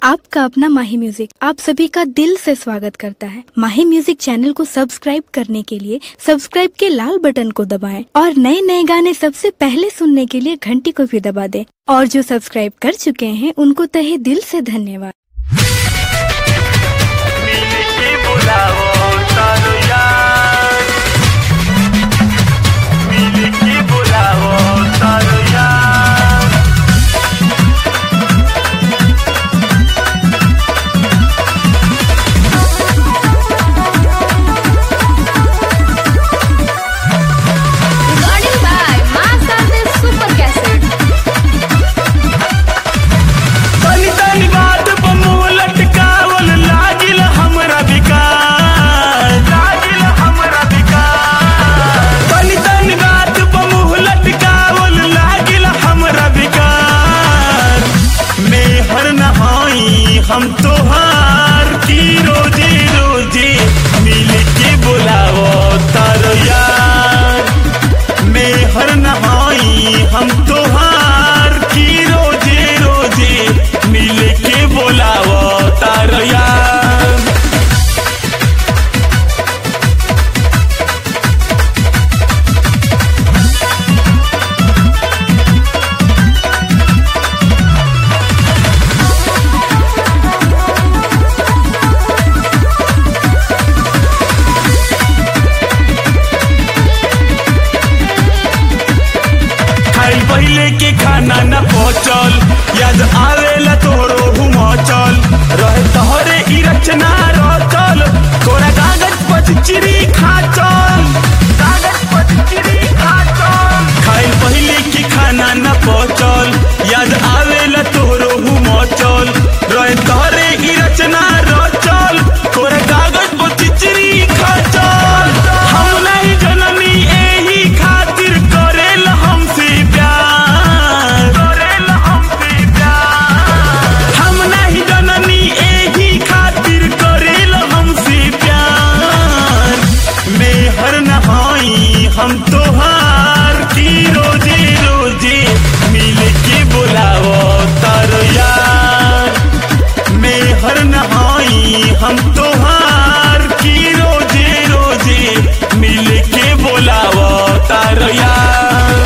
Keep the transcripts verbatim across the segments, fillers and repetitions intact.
आपका अपना माही म्यूजिक आप सभी का दिल से स्वागत करता है। माही म्यूजिक चैनल को सब्सक्राइब करने के लिए सब्सक्राइब के लाल बटन को दबाएं और नए नए गाने सबसे पहले सुनने के लिए घंटी को भी दबा दें। और जो सब्सक्राइब कर चुके हैं उनको तहे दिल से धन्यवाद। हम तोहार की रोजे रोजे मिल के बुलावो तारो यार। मैं हर नहाई हम तोहार की रोजे रोजे मिल के बुलावो तारो यार। पहले के खाना न पहुँचल याद आवेला तोरो हुमचल रहे तोहरे ई रचना रचल तोरा कागज पर चिरी खाचल कागज पर चिरी खाचल। खाइल पहले के खाना न पहुँचल याद आवेला तोरो हुमचल रहे तोहरे ई रचना रचल तोरा कागज पर चिरी खाचल। हम नहीं जननी एही खातिर करेल हमसे हम तोहार की रोजे रोजे मिल के बुलावो तारो यार। मैं हर नहाई हम तोहार की रोजे रोजे मिल के बुलावो तारो यार।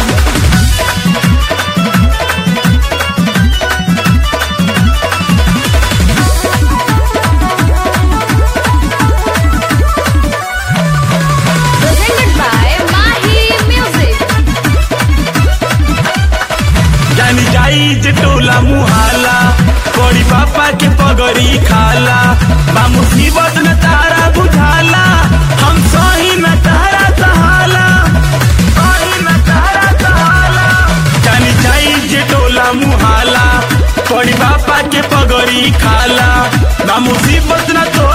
जे टोला मुहाला बड़ी पापा के पगड़ी खाला बा मुसीबत न तारा बुझाला हम सही न तारा सहाला सही न तारा सहाला। जानी जाई जे टोला मुहाला बड़ी पापा के पगड़ी खाला बा मुसीबत न तो